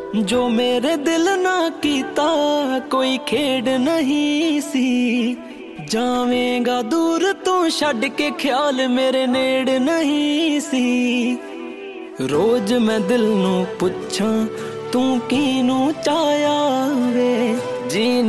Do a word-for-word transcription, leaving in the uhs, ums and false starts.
जो मेरे दिल ना कीता कोई खेड नहीं सी। जावेंगा दूर तू छड़ के ख्याल मेरे नेड़ नहीं सी। रोज मैं दिल नू पुछां तू कीनू चाया वे जी